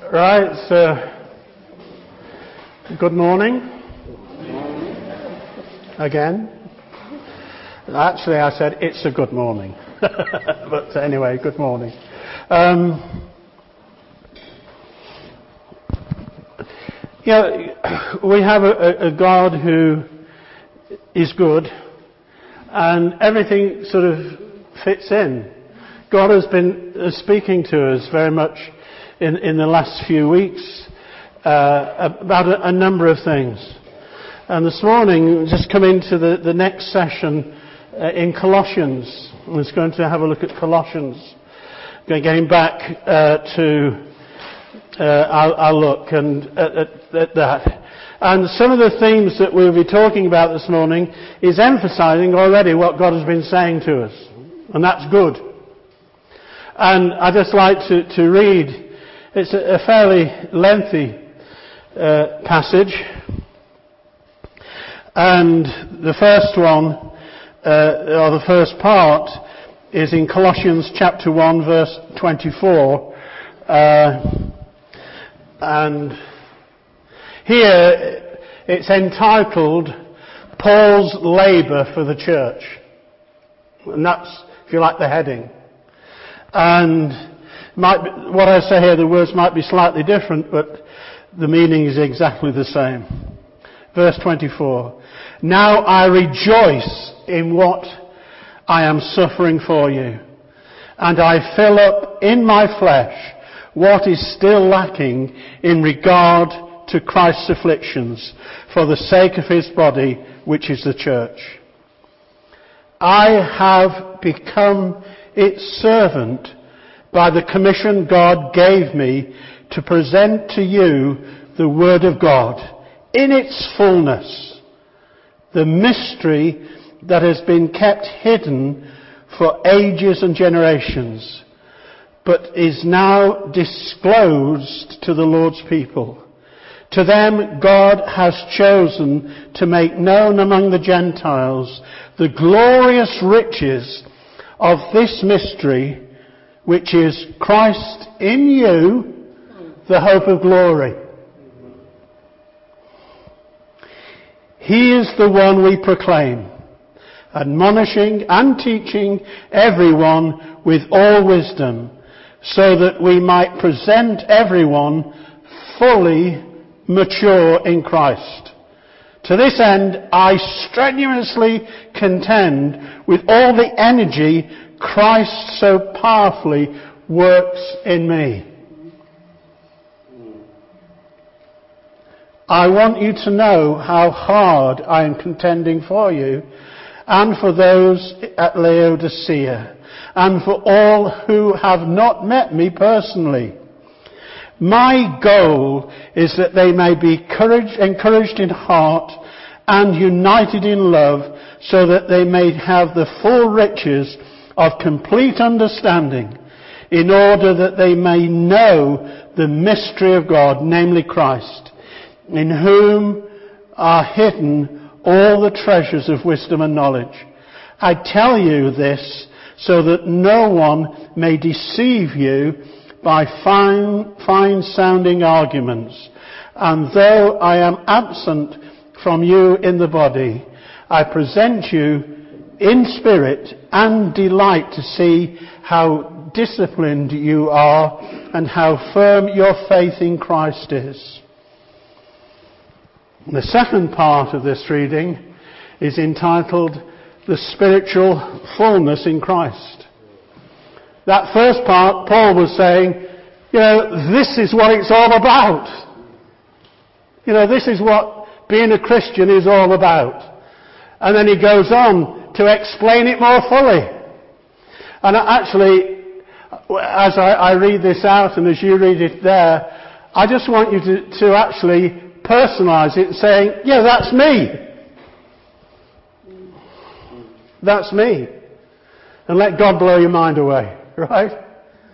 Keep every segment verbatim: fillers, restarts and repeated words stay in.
Right, so good morning. Again. Actually, I said it's a good morning. But anyway, good morning. Um, yeah, we have a, a God who is good, and everything sort of fits in. God has been uh, speaking to us very much in, in the last few weeks uh, about a, a number of things. And this morning, we've just come into the, the next session uh, in Colossians. We're just going to have a look at Colossians. Going back uh, to uh, our, our look and at, at, at that. And some of the themes that we'll be talking about this morning is emphasizing already what God has been saying to us. And that's good. And I'd just like to, to read, it's a, a fairly lengthy uh, passage. And the first one, uh, or the first part, is in Colossians chapter one, verse twenty-four. Uh, and here it's entitled, Paul's Labour for the Church. And that's, if you like, the heading. And might be, what I say here, the words might be slightly different, but the meaning is exactly the same. Verse twenty-four. Now I rejoice in what I am suffering for you, and I fill up in my flesh what is still lacking in regard to Christ's afflictions for the sake of his body, which is the church. I have become its servant by the commission God gave me to present to you the Word of God in its fullness, the mystery that has been kept hidden for ages and generations, but is now disclosed to the Lord's people. To them God has chosen to make known among the Gentiles the glorious riches of this mystery, which is Christ in you, the hope of glory. He is the one we proclaim, admonishing and teaching everyone with all wisdom, so that we might present everyone fully mature in Christ. To this end, I strenuously contend with all the energy Christ so powerfully works in me. I want you to know how hard I am contending for you and for those at Laodicea and for all who have not met me personally. My goal is that they may be courage, encouraged in heart and united in love, so that they may have the full riches of complete understanding, in order that they may know the mystery of God, namely Christ, in whom are hidden all the treasures of wisdom and knowledge. I tell you this so that no one may deceive you by fine, fine-sounding arguments. And though I am absent from you in the body, I present you in spirit and delight to see how disciplined you are and how firm your faith in Christ is. The second part of this reading is entitled The Spiritual Fullness in Christ. That first part, Paul was saying, you know, this is what it's all about. You know, this is what being a Christian is all about. And then he goes on to explain it more fully. And actually, as I, I read this out and as you read it there, I just want you to, to actually personalise it, saying, yeah, that's me. That's me. And let God blow your mind away, right?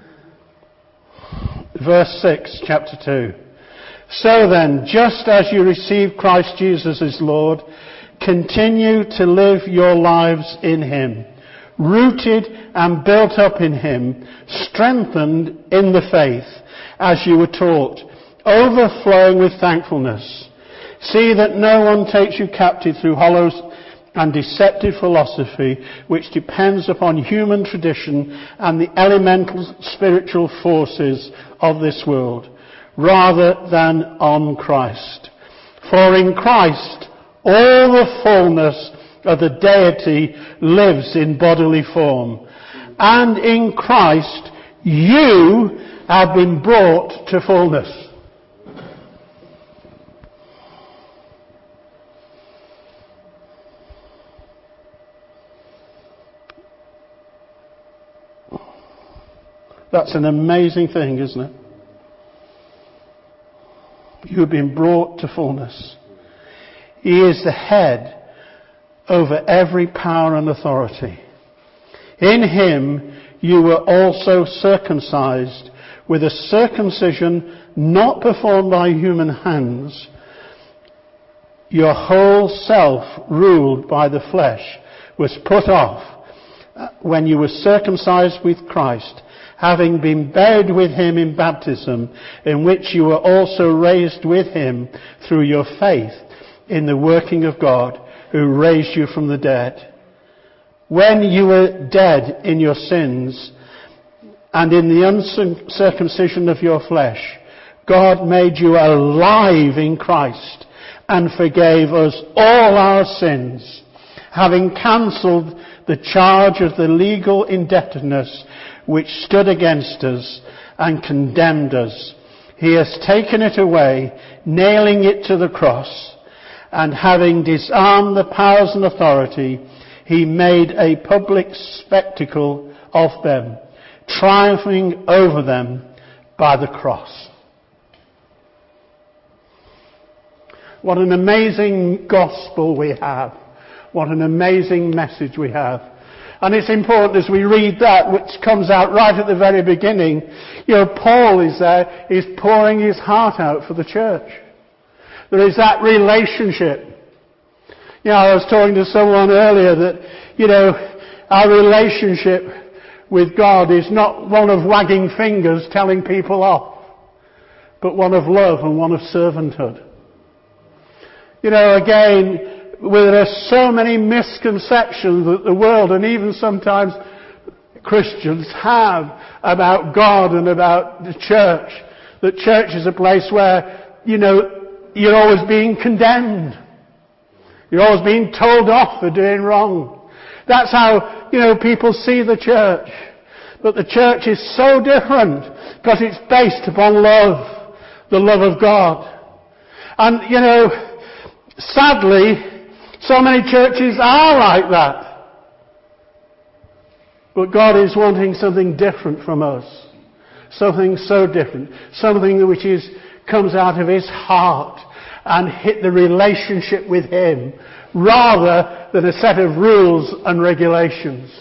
Verse six, chapter two. So then, just as you received Christ Jesus as Lord, continue to live your lives in Him, rooted and built up in him, strengthened in the faith, as you were taught, overflowing with thankfulness. See that no one takes you captive through hollow and deceptive philosophy, which depends upon human tradition and the elemental spiritual forces of this world, rather than on Christ. For in Christ all the fullness of the deity lives in bodily form, and in Christ you have been brought to fullness. That's an amazing thing, isn't it? You have been brought to fullness. He is the head over every power and authority. In him you were also circumcised with a circumcision not performed by human hands. Your whole self, ruled by the flesh, was put off when you were circumcised with Christ, having been buried with him in baptism, in which you were also raised with him through your faith in the working of God, who raised you from the dead. When you were dead in your sins and in the uncircumcision of your flesh, God made you alive in Christ and forgave us all our sins, having cancelled the charge of the legal indebtedness which stood against us and condemned us. He has taken it away, nailing it to the cross, and having disarmed the powers and authority, he made a public spectacle of them, triumphing over them by the cross. What an amazing gospel we have. What an amazing message we have. And it's important as we read that, which comes out right at the very beginning, you know, Paul is there, he's pouring his heart out for the church. There is that relationship. You know, I was talking to someone earlier that, you know, our relationship with God is not one of wagging fingers telling people off, but one of love and one of servanthood. You know, again, where there are so many misconceptions that the world and even sometimes Christians have about God and about the church. That church is a place where, you know, you're always being condemned. You're always being told off for doing wrong. That's how, you know, people see the church. But the church is so different because it's based upon love. The love of God. And, you know, sadly, so many churches are like that. But God is wanting something different from us. Something so different. Something which is, comes out of his heart and hit the relationship with him rather than a set of rules and regulations.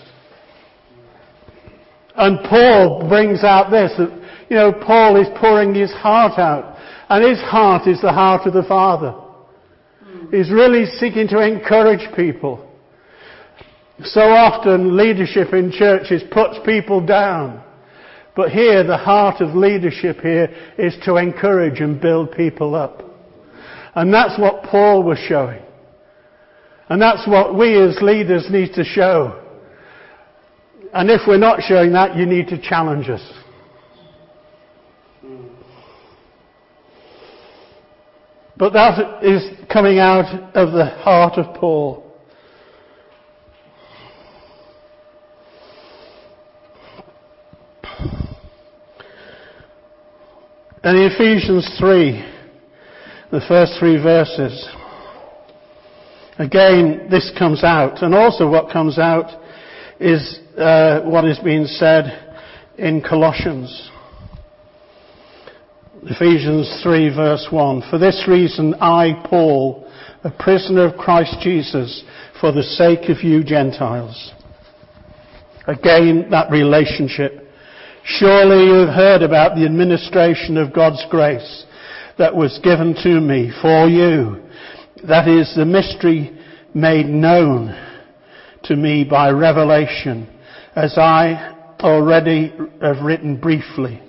And Paul brings out this, that, you know, Paul is pouring his heart out. And his heart is the heart of the Father. He's really seeking to encourage people. So often leadership in churches puts people down. But here, the heart of leadership here is to encourage and build people up. And that's what Paul was showing. And that's what we as leaders need to show. And if we're not showing that, you need to challenge us. But that is coming out of the heart of Paul. And in Ephesians three, the first three verses, again, this comes out. And also what comes out is uh, what is being said in Colossians. Ephesians three verse one. For this reason I, Paul, a prisoner of Christ Jesus, for the sake of you Gentiles. Again, that relationship. Surely you have heard about the administration of God's grace that was given to me for you. That is the mystery made known to me by revelation, as I already have written briefly.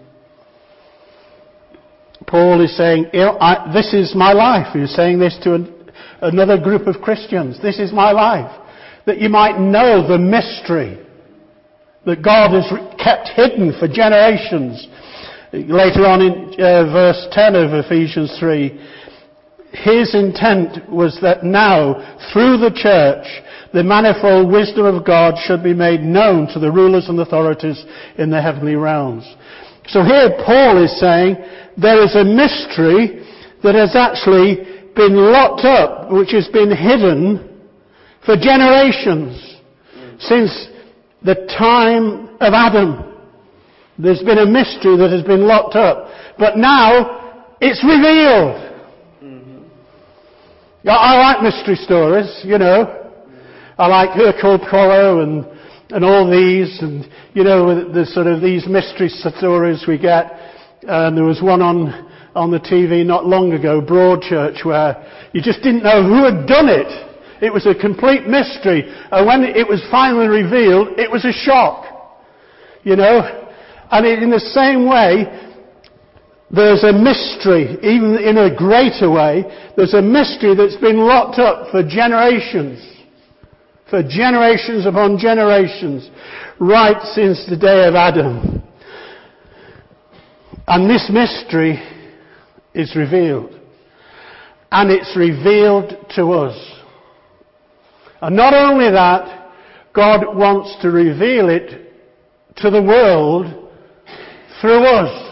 Paul is saying, you know, I, this is my life. He's saying this to an, another group of Christians. This is my life. That you might know the mystery that God has kept hidden for generations. Later on in uh, verse ten of Ephesians three, his intent was that now, through the church, the manifold wisdom of God should be made known to the rulers and authorities in the heavenly realms. So here Paul is saying there is a mystery that has actually been locked up, which has been hidden for generations. Since the time of Adam, there's been a mystery that has been locked up. But now it's revealed. I like mystery stories, you know. I like Hercule Poirot and, and all these, and, you know, the sort of these mystery stories we get. And there was one on, on the T V not long ago, Broadchurch, where you just didn't know who had done it. It was a complete mystery. And when it was finally revealed, it was a shock. You know? And in the same way, there's a mystery, even in a greater way, there's a mystery that's been locked up for generations. For generations upon generations. Right since the day of Adam. And this mystery is revealed. And it's revealed to us. And not only that, God wants to reveal it to the world through us.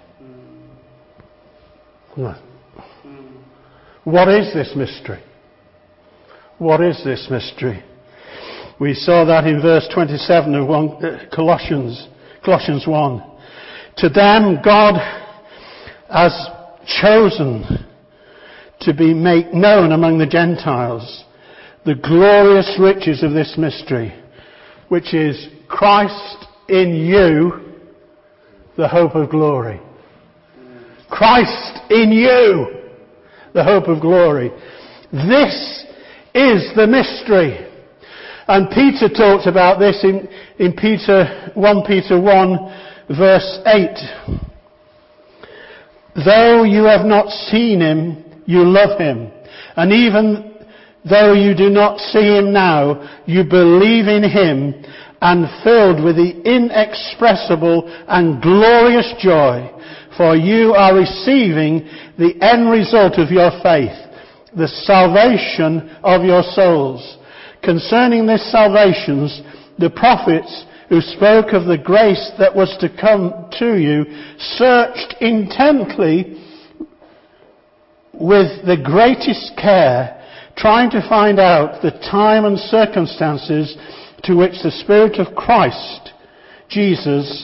What is this mystery? What is this mystery? We saw that in verse twenty-seven of one, uh, Colossians, Colossians one. To them God has chosen to be made known among the Gentiles the glorious riches of this mystery, which is Christ in you, the hope of glory. Christ in you, the hope of glory. This is the mystery. And Peter talks about this in, in Peter, First Peter one, verse eight. Though you have not seen him, you love him. And even though you do not see him now, you believe in him, and filled with the inexpressible and glorious joy, for you are receiving the end result of your faith, the salvation of your souls. Concerning this salvation, the prophets who spoke of the grace that was to come to you searched intently with the greatest care, trying to find out the time and circumstances to which the Spirit of Christ, Jesus,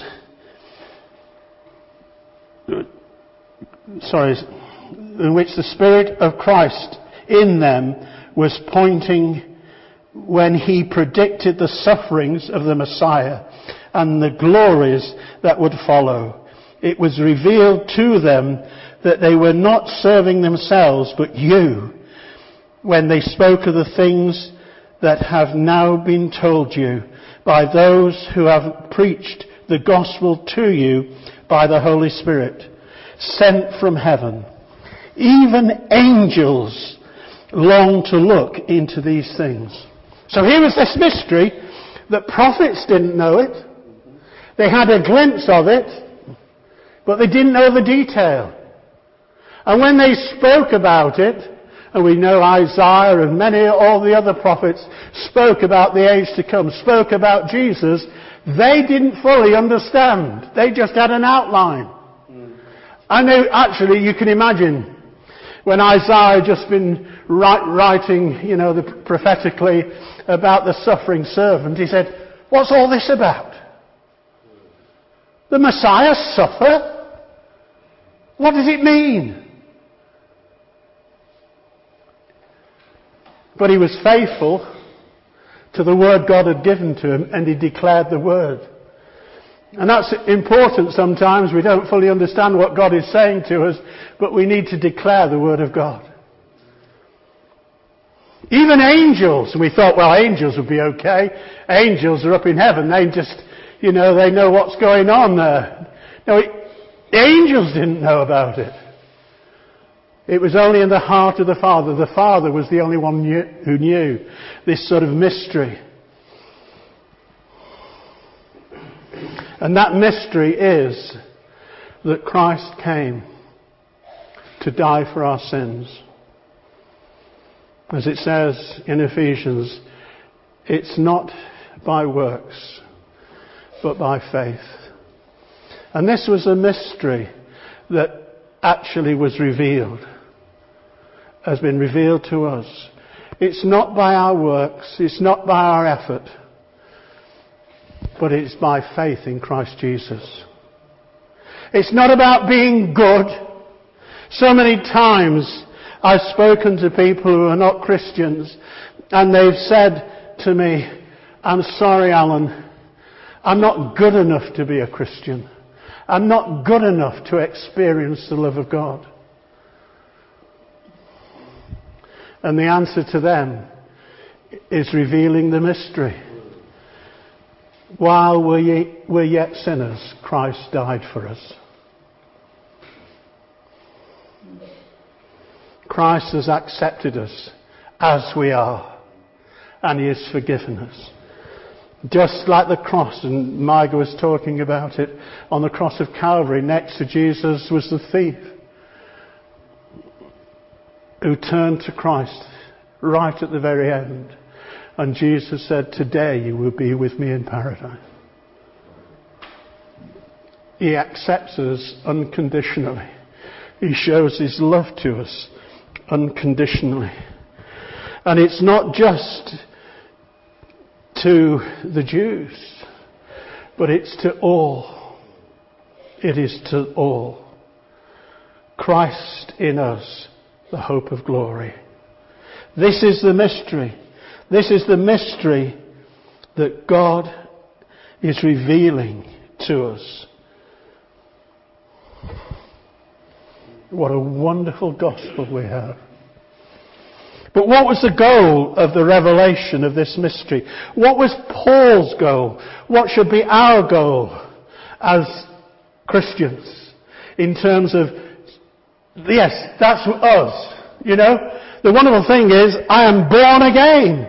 sorry, in which the Spirit of Christ in them was pointing when he predicted the sufferings of the Messiah and the glories that would follow. It was revealed to them that they were not serving themselves but you, when they spoke of the things that have now been told you by those who have preached the gospel to you by the Holy Spirit, sent from heaven. Even angels long to look into these things. So here was this mystery that prophets didn't know it. They had a glimpse of it, but they didn't know the detail. And when they spoke about it, and we know Isaiah and many, all the other prophets spoke about the age to come, spoke about Jesus, they didn't fully understand. They just had an outline. Mm. And they, actually, you can imagine, when Isaiah had just been write, writing, you know, the, prophetically about the suffering servant, he said, what's all this about? The Messiah suffer? What does it mean? But he was faithful to the word God had given to him, and he declared the word. And that's important sometimes. We don't fully understand what God is saying to us, but we need to declare the word of God. Even angels. And we thought, well, angels would be okay. Angels are up in heaven. They just, you know, they know what's going on there. No, it, the angels didn't know about it. It was only in the heart of the Father. The Father was the only one knew, who knew this sort of mystery. And that mystery is that Christ came to die for our sins. As it says in Ephesians, it's not by works, but by faith. And this was a mystery that actually was revealed, has been revealed to us. It's not by our works, it's not by our effort, but it's by faith in Christ Jesus. It's not about being good. So many times I've spoken to people who are not Christians, and they've said to me, I'm sorry, Alan, I'm not good enough to be a Christian. I'm not good enough to experience the love of God. And the answer to them is revealing the mystery. While we're yet sinners, Christ died for us. Christ has accepted us as we are, and He has forgiven us. Just like the cross, and Micah was talking about it, on the cross of Calvary, next to Jesus was the thief who turned to Christ right at the very end. And Jesus said, today you will be with me in paradise. He accepts us unconditionally. He shows His love to us unconditionally. And it's not just to the Jews, but it's to all. It is to all. Christ in us, the hope of glory. This is the mystery. This is the mystery that God is revealing to us. What a wonderful gospel we have. But what was the goal of the revelation of this mystery? What was Paul's goal? What should be our goal as Christians in terms of, yes, that's us, you know? The wonderful thing is, I am born again.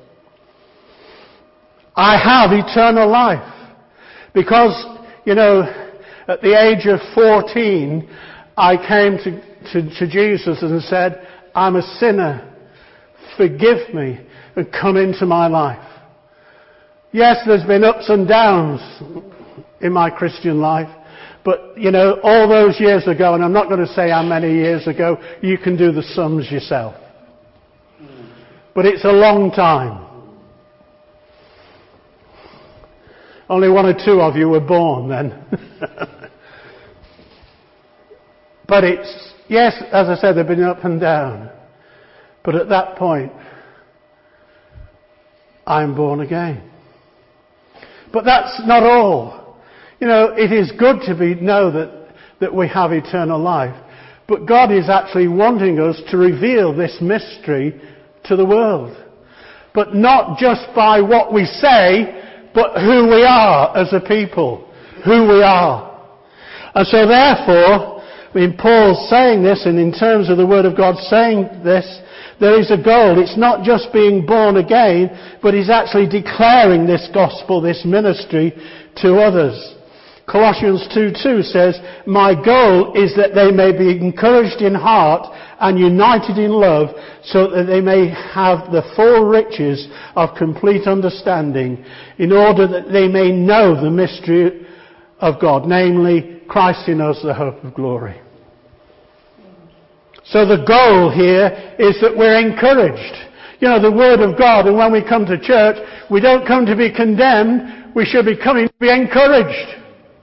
I have eternal life. Because, you know, at the age of fourteen, I came to, to, to Jesus and said, I'm a sinner. Forgive me and come into my life. Yes, there's been ups and downs in my Christian life. But, you know, all those years ago, and I'm not going to say how many years ago, you can do the sums yourself. But it's a long time. Only one or two of you were born then. But it's, yes, as I said, they've been up and down. But at that point, I'm born again. But that's not all. You know, it is good to be know that, that we have eternal life. But God is actually wanting us to reveal this mystery to the world. But not just by what we say, but who we are as a people. Who we are. And so therefore, I mean, Paul's saying this, and in terms of the Word of God saying this, there is a goal. It's not just being born again, but he's actually declaring this gospel, this ministry to others. Colossians two two says, my goal is that they may be encouraged in heart and united in love, so that they may have the full riches of complete understanding, in order that they may know the mystery of God, namely Christ in us, the hope of glory. So the goal here is that we're encouraged. You know, the Word of God, and when we come to church, we don't come to be condemned, we should be coming to be encouraged.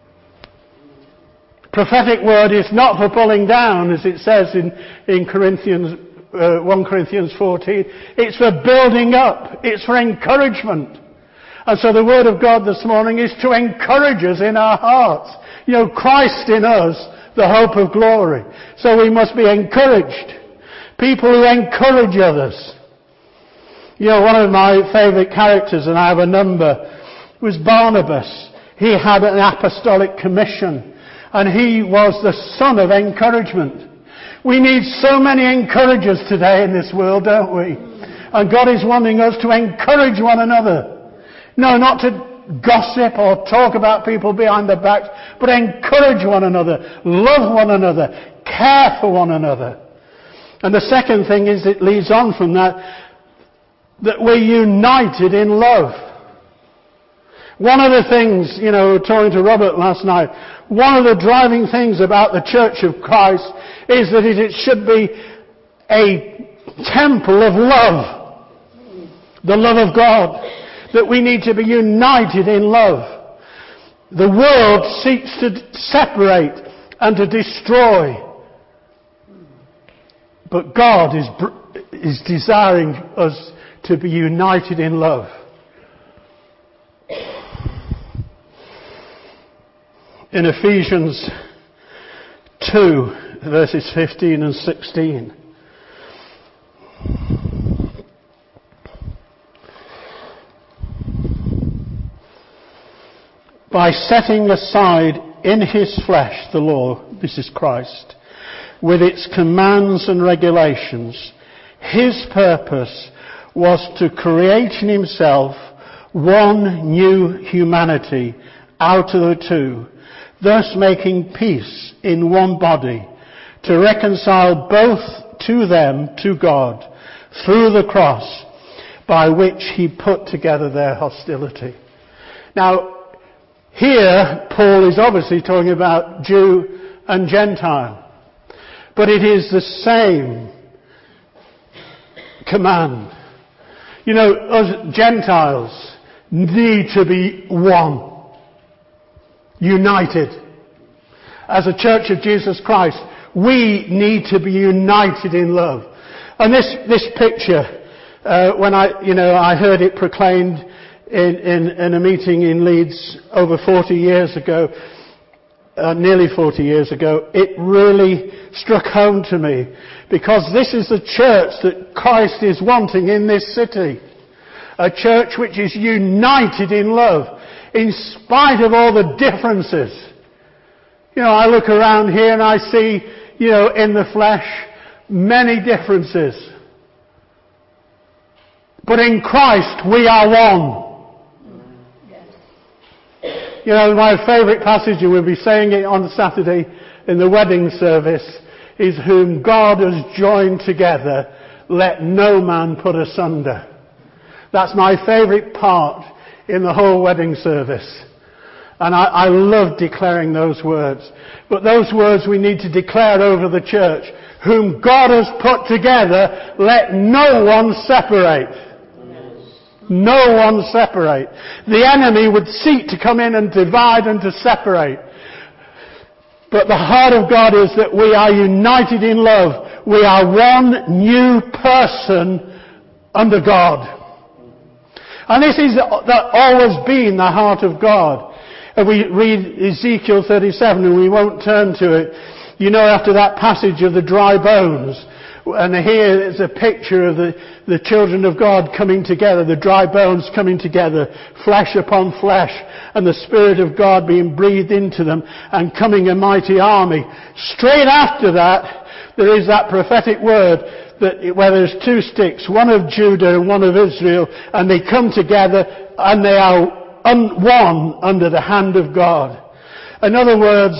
Prophetic word is not for pulling down, as it says in, in Corinthians, uh, First Corinthians fourteen. It's for building up. It's for encouragement. And so the Word of God this morning is to encourage us in our hearts. You know, Christ in us, the hope of glory. So we must be encouraged. People who encourage others. You know, one of my favourite characters, and I have a number, was Barnabas. He had an apostolic commission, and he was the son of encouragement. We need so many encouragers today in this world, don't we? And God is wanting us to encourage one another. No, not to gossip or talk about people behind their backs, but encourage one another, love one another, care for one another. And the second thing is, it leads on from that, that we're united in love. One of the things, you know, talking to Robert last night, one of the driving things about the Church of Christ is that it should be a temple of love. The love of God. That we need to be united in love. The world seeks to separate and to destroy. But God is, is desiring us to be united in love. In Ephesians two, verses fifteen and sixteen. By setting aside in his flesh the law, this is Christ, with its commands and regulations, his purpose was to create in himself one new humanity out of the two, thus making peace in one body, to reconcile both to them, to God, through the cross, by which he put together their hostility. Now, here, Paul is obviously talking about Jew and Gentile. But it is the same command. You know, us Gentiles need to be one. United. As a Church of Jesus Christ, we need to be united in love. And this, this picture, uh, when I, you know, I heard it proclaimed in, in, in a meeting in Leeds over forty years ago, uh, nearly forty years ago, it really struck home to me, because this is the church that Christ is wanting in this city. A church which is united in love, in spite of all the differences. You know, I look around here and I see, you know, in the flesh, many differences. But in Christ, we are one. You know, my favourite passage, and we'll be saying it on Saturday in the wedding service, is whom God has joined together, let no man put asunder. That's my favourite part in the whole wedding service. And I, I love declaring those words. But those words we need to declare over the church. Whom God has put together, let no one separate. No one separate. The enemy would seek to come in and divide and to separate. But the heart of God is that we are united in love. We are one new person under God. And this is always been the heart of God. And we read Ezekiel thirty-seven, and we won't turn to it. You know, after that passage of the dry bones, and here is a picture of the, the children of God coming together, the dry bones coming together, flesh upon flesh, and the Spirit of God being breathed into them, and coming a mighty army. Straight after that, there is that prophetic word that where there's two sticks, one of Judah and one of Israel, and they come together and they are un- one under the hand of God. In other words,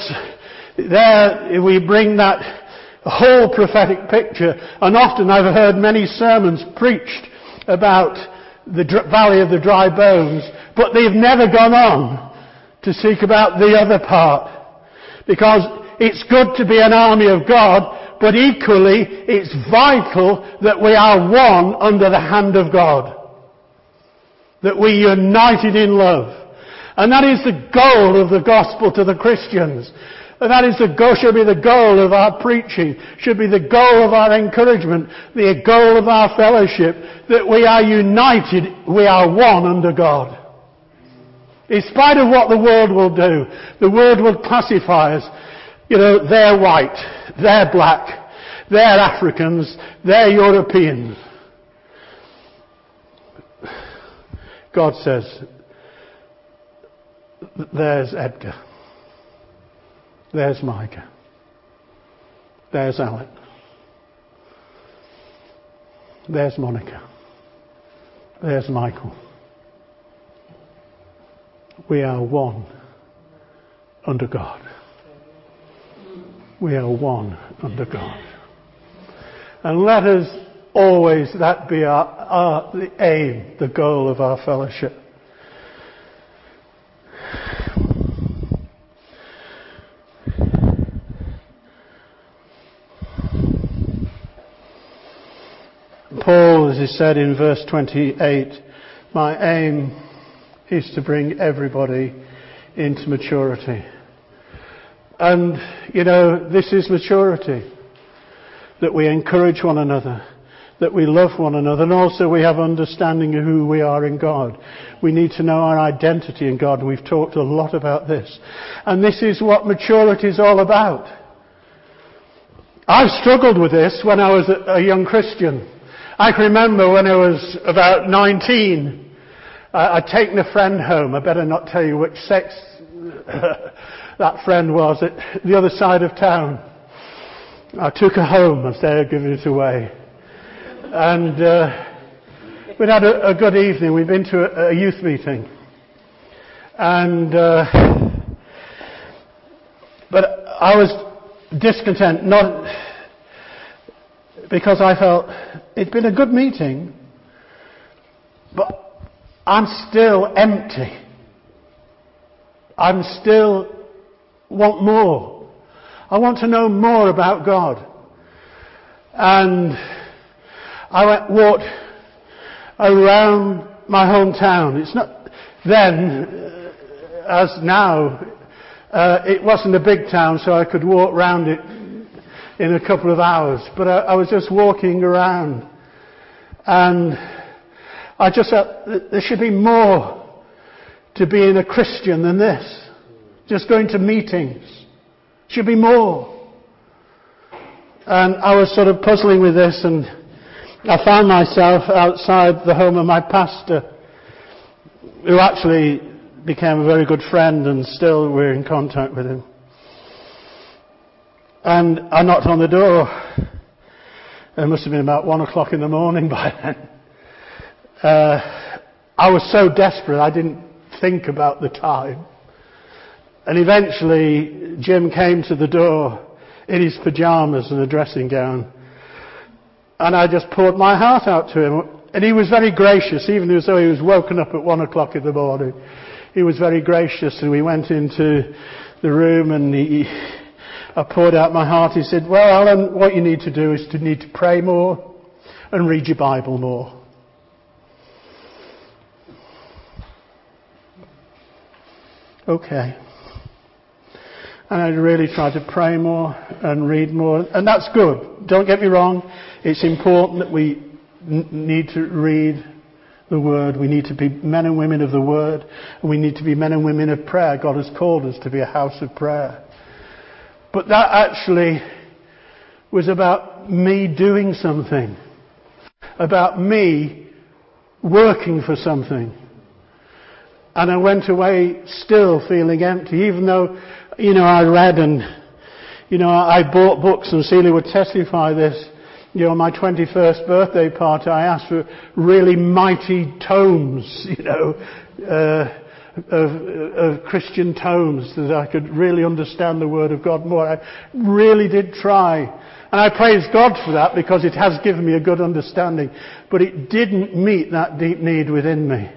there we bring that whole prophetic picture, and often I've heard many sermons preached about the dr- valley of the dry bones, but they've never gone on to speak about the other part, because it's good to be an army of God, but equally it's vital that we are one under the hand of God, that we're united in love. And that is the goal of the gospel to the Christians. And that is the goal, should be the goal of our preaching, should be the goal of our encouragement, the goal of our fellowship, that we are united, we are one under God. In spite of what the world will do, the world will classify us, you know, they're white, they're black, they're Africans, they're Europeans. God says, there's Edgar. There's Micah. There's Alan. There's Monica. There's Michael. We are one under God. We are one under God. And let us always, that be our, our the aim, the goal of our fellowship. Paul, as he said in verse twenty-eight, my aim is to bring everybody into maturity. And, you know, this is maturity. That we encourage one another, that we love one another, and also we have understanding of who we are in God. We need to know our identity in God. We've talked a lot about this. And this is what maturity is all about. I've struggled with this when I was a young Christian. I can remember when I was about nineteen, I'd taken a friend home. I better not tell you which sex that friend was, at the other side of town. I took her home instead of giving it away. And uh, we'd had a, a good evening. We'd been to a, a youth meeting. And uh, but I was discontent, not because I felt it'd been a good meeting, but I'm still empty. I'm still want more. I want to know more about God. And I went, walked around my hometown. It's not then, as now, uh, it wasn't a big town, so I could walk round it in a couple of hours. But I, I was just walking around, and I just thought there should be more to being a Christian than this. Just going to meetings. Should be more. And I was sort of puzzling with this, and I found myself outside the home of my pastor, who actually became a very good friend, and still we're in contact with him. And I knocked on the door. It must have been about one o'clock in the morning by then. Uh, I was so desperate I didn't think about the time. And eventually Jim came to the door in his pyjamas and a dressing gown. And I just poured my heart out to him. And he was very gracious, even though he was woken up at one o'clock in the morning. He was very gracious, and we went into the room, and he, I poured out my heart. He said, well, Alan, what you need to do is to need to pray more and read your Bible more. Okay. And I really try to pray more and read more. And that's good. Don't get me wrong. It's important that we n- need to read the Word. We need to be men and women of the Word. And we need to be men and women of prayer. God has called us to be a house of prayer. But that actually was about me doing something. About me working for something. And I went away still feeling empty, even though, you know, I read and, you know, I bought books, and Celia would testify this. You know, on my twenty-first birthday party, I asked for really mighty tomes, you know, uh, of, of Christian tomes, that I could really understand the Word of God more. I really did try. And I praise God for that, because it has given me a good understanding. But it didn't meet that deep need within me.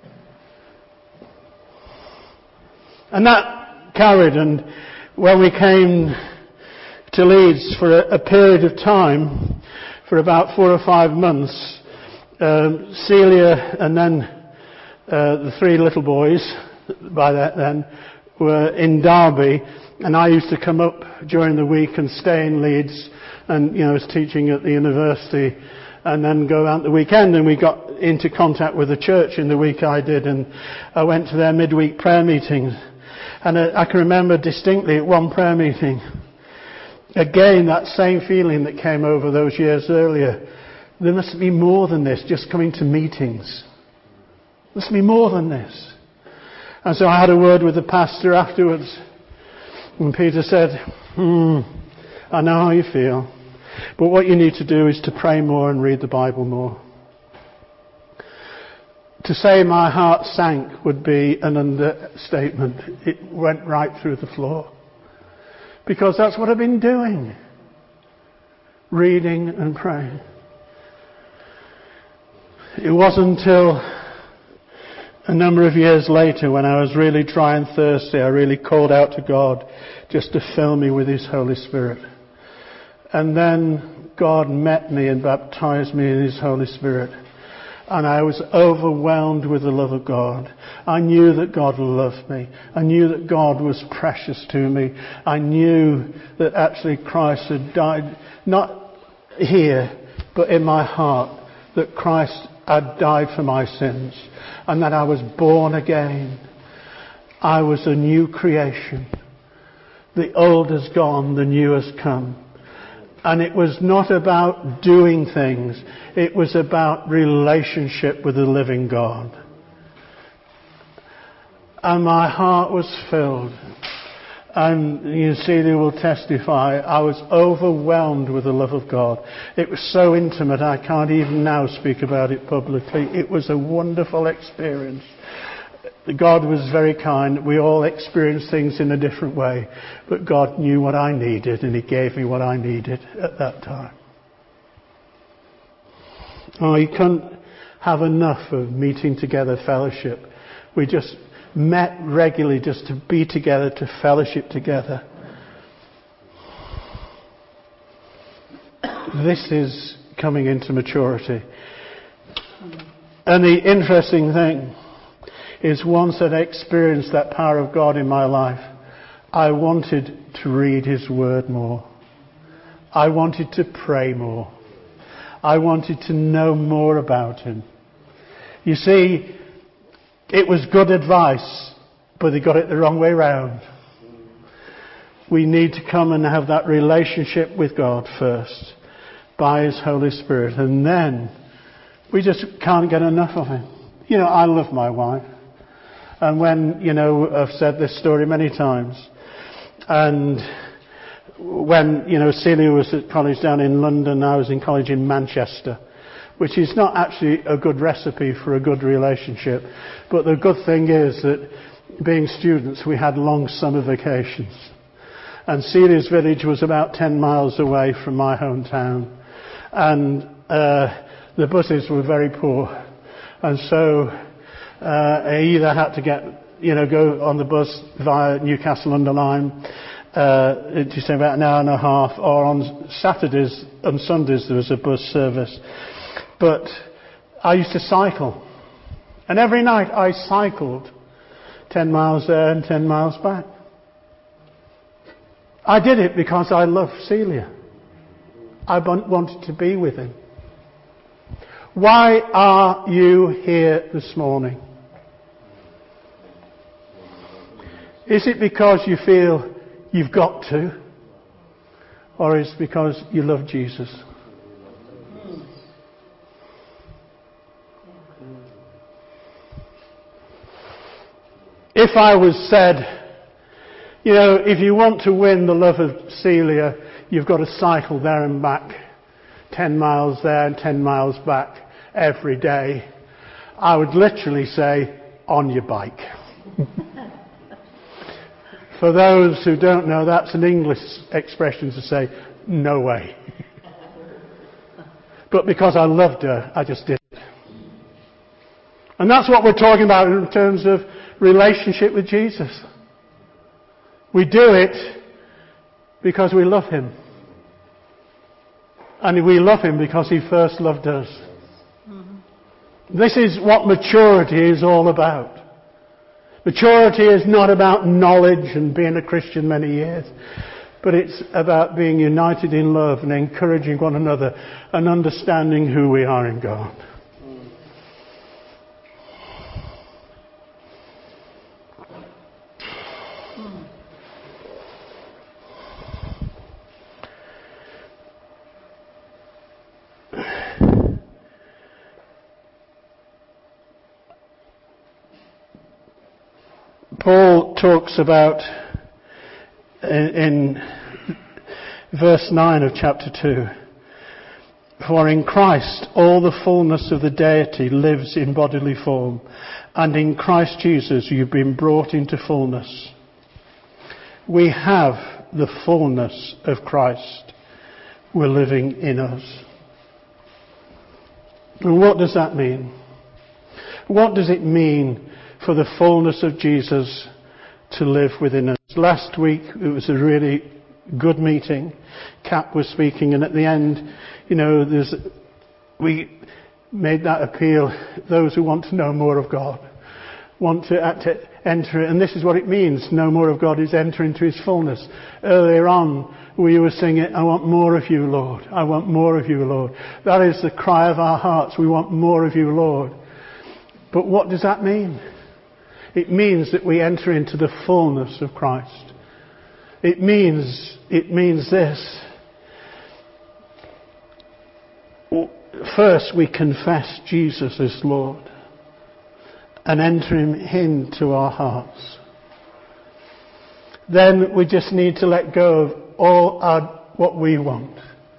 And that carried, and when we came to Leeds for a, a period of time, for about four or five months, um, Celia and then uh, the three little boys, by that then, were in Derby, and I used to come up during the week and stay in Leeds, and, you know, I was teaching at the university, and then go out the weekend, and we got into contact with the church in the week I did, and I went to their midweek prayer meetings. And I can remember distinctly at one prayer meeting, again, that same feeling that came over those years earlier. There must be more than this, just coming to meetings. Must be more than this. And so I had a word with the pastor afterwards. And Peter said, hmm, I know how you feel. But what you need to do is to pray more and read the Bible more. To say my heart sank would be an understatement. It went right through the floor. Because that's what I've been doing. Reading and praying. It wasn't until a number of years later, when I was really dry and thirsty, I really called out to God just to fill me with His Holy Spirit. And then God met me and baptized me in His Holy Spirit. And I was overwhelmed with the love of God. I knew that God loved me. I knew that God was precious to me. I knew that actually Christ had died, not here, but in my heart, that Christ had died for my sins. And that I was born again. I was a new creation. The old has gone, the new has come. And it was not about doing things. It was about relationship with the living God. And my heart was filled. And you see, they will testify, I was overwhelmed with the love of God. It was so intimate, I can't even now speak about it publicly. It was a wonderful experience. God was very kind. We all experienced things in a different way. But God knew what I needed, and He gave me what I needed at that time. Oh, you can't have enough of meeting together fellowship. We just met regularly just to be together, to fellowship together. This is coming into maturity. And the interesting thing is, once I'd experienced that power of God in my life, I wanted to read His Word more. I wanted to pray more. I wanted to know more about Him. You see, it was good advice, but they got it the wrong way round. We need to come and have that relationship with God first, by His Holy Spirit, and then we just can't get enough of Him. You know, I love my wife. And when, you know, I've said this story many times, and when, you know, Celia was at college down in London, I was in college in Manchester, which is not actually a good recipe for a good relationship. But the good thing is that being students, we had long summer vacations. And Celia's village was about ten miles away from my hometown. And uh, the buses were very poor. And so uh, I either had to get, you know, go on the bus via Newcastle under Lyme, uh, it took about an hour and a half, or on Saturdays and Sundays there was a bus service. But I used to cycle. And every night I cycled ten miles there and ten miles back. I did it because I loved Celia. I wanted to be with him. Why are you here this morning? Is it because you feel you've got to? Or is it because you love Jesus? If I was said, you know, if you want to win the love of Celia, you've got to cycle there and back, ten miles there and ten miles back every day, I would literally say, on your bike. For those who don't know, that's an English expression to say, no way. But because I loved her, I just did it. And that's what we're talking about in terms of relationship with Jesus. We do it because we love Him. And we love Him because He first loved us. Mm-hmm. This is what maturity is all about. Maturity is not about knowledge and being a Christian many years, but it's about being united in love and encouraging one another and understanding who we are in God. Paul talks about in, in verse nine of chapter two, for in Christ all the fullness of the deity lives in bodily form, and in Christ Jesus you've been brought into fullness. We have the fullness of Christ. We're living in us. And what does that mean? What does it mean for the fullness of Jesus to live within us? Last week it was a really good meeting. Cap was speaking, and at the end, you know, there's, we made that appeal. Those who want to know more of God want to, to enter, and this is what it means. Know more of God is enter into His fullness. Earlier on, we were singing, I want more of you, Lord. I want more of you, Lord. That is the cry of our hearts. We want more of you, Lord. But what does that mean? It means that we enter into the fullness of Christ. It means, it means this. First, we confess Jesus as Lord and enter Him into our hearts. Then we just need to let go of all our, what we want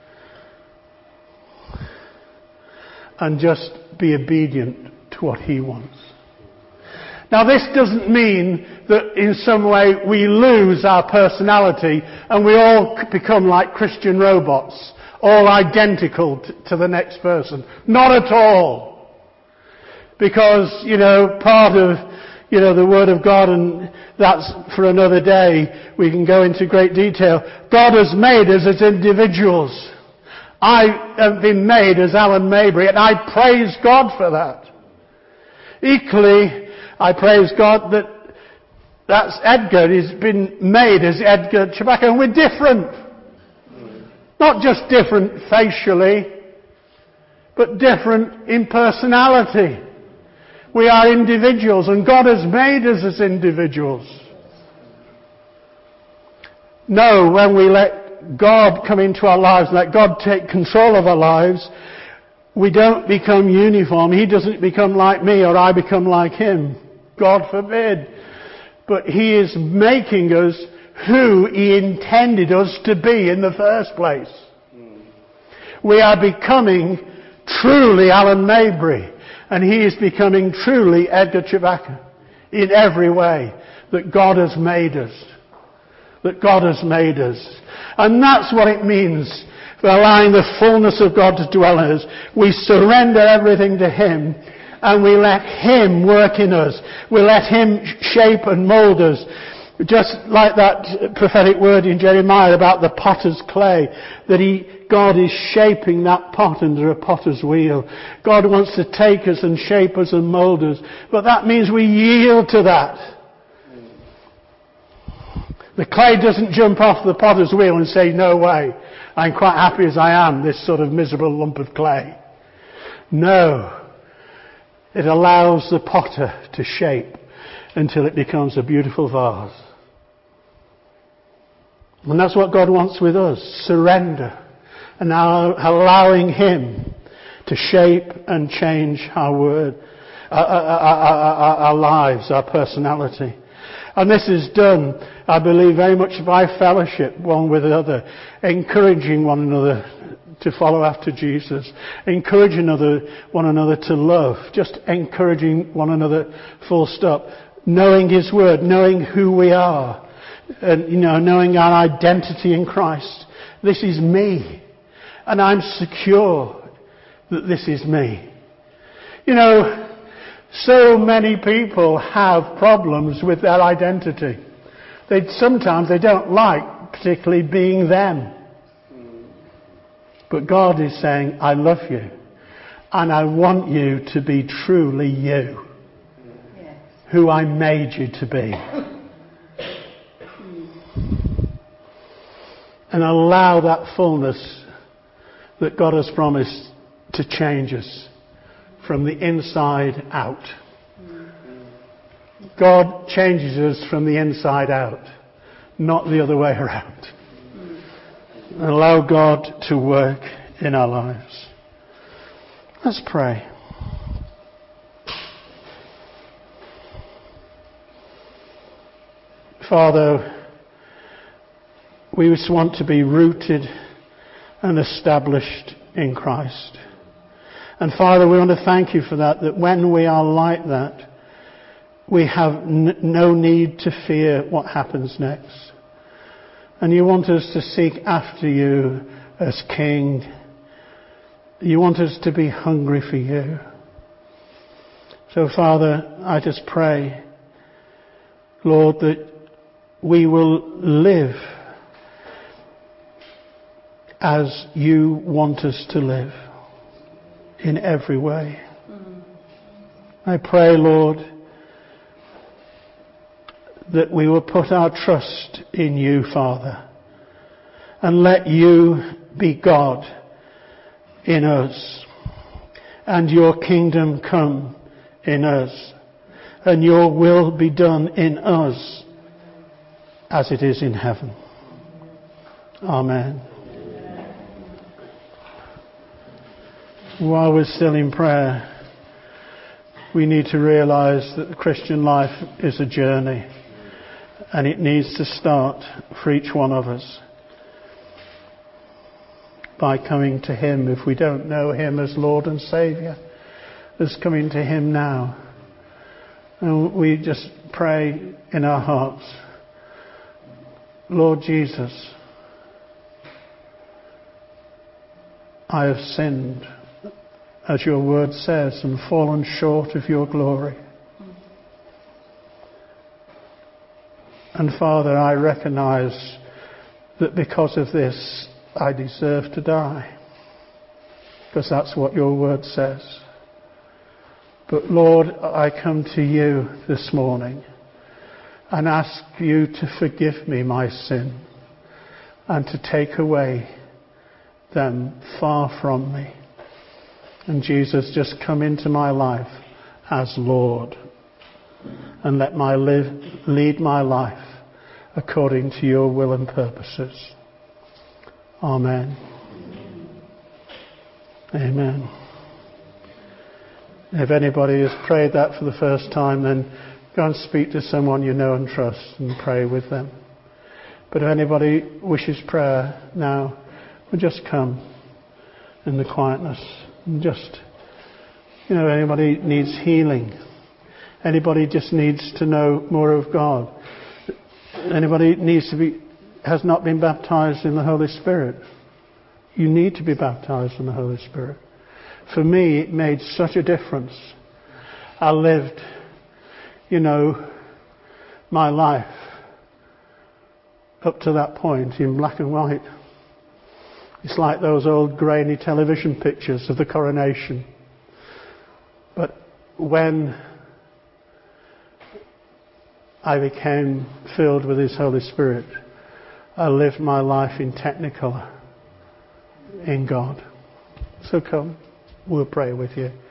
and just be obedient to what He wants. Now, this doesn't mean that in some way we lose our personality and we all become like Christian robots, all identical t- to the next person. Not at all. Because, you know, part of, you know, the Word of God, and that's for another day, we can go into great detail. God has made us as individuals. I have been made as Alan Mabry, and I praise God for that. Equally, I praise God that that's Edgar. He's been made as Edgar Chewbacca, and we're different. Not just different facially, but different in personality. We are individuals, and God has made us as individuals. No, when we let God come into our lives, let God take control of our lives, we don't become uniform. He doesn't become like me, or I become like Him. God forbid. But He is making us who He intended us to be in the first place. We are becoming truly Alan Mabry, and he is becoming truly Edgar Chewbacca in every way that God has made us. That God has made us. And that's what it means for allowing the fullness of God to dwell in us. We surrender everything to Him, and we let Him work in us. We let Him shape and mould us. Just like that prophetic word in Jeremiah about the potter's clay, that he, God is shaping that pot under a potter's wheel. God wants to take us and shape us and mould us, but that means we yield to that. The clay doesn't jump off the potter's wheel and say, no way, I'm quite happy as I am, this sort of miserable lump of clay. No. It allows the potter to shape until it becomes a beautiful vase. And that's what God wants with us. Surrender. And now allowing Him to shape and change our word, our, our, our, our lives, our personality. And this is done, I believe, very much by fellowship, one with another, encouraging one another to follow after Jesus, encouraging other, one another to love, just encouraging one another, full stop, knowing His word, knowing who we are, and, you know, knowing our identity in Christ. This is me, and I'm secure that this is me. You know, so many people have problems with their identity. They sometimes they don't like particularly being them. But God is saying, I love you, and I want you to be truly you, yes, who I made you to be. And allow that fullness that God has promised to change us from the inside out. God changes us from the inside out, not the other way around. And allow God to work in our lives. Let's pray. Father, we just want to be rooted and established in Christ. And Father, we want to thank you for that, that when we are like that, we have n- no need to fear what happens next. And you want us to seek after you as King. You want us to be hungry for you. So Father, I just pray, Lord, that we will live as you want us to live in every way. Mm. I pray, Lord, that we will put our trust in you, Father, and let you be God in us, and your kingdom come in us, and your will be done in us as it is in heaven. Amen. While we're still in prayer, we need to realize that the Christian life is a journey, and it needs to start for each one of us by coming to him. If we don't know him as Lord and Saviour, as coming to him now. And we just pray in our hearts, Lord Jesus, I have sinned, as your word says, and fallen short of your glory. And Father, I recognise that because of this, I deserve to die, because that's what your word says. But Lord, I come to you this morning and ask you to forgive me my sin and to take away them far from me. And Jesus, just come into my life as Lord and let my live, lead my life according to your will and purposes. Amen. Amen. If anybody has prayed that for the first time, then go and speak to someone you know and trust and pray with them. But if anybody wishes prayer now, we'll just come in the quietness and just, you know, anybody needs healing. Anybody just needs to know more of God. Anybody needs to be, has not been baptized in the Holy Spirit. You need to be baptized in the Holy Spirit. For me, it made such a difference. I lived, you know, my life up to that point in black and white. It's like those old grainy television pictures of the coronation. But when I became filled with His Holy Spirit, I lived my life in Technicolor in God. So come, we'll pray with you.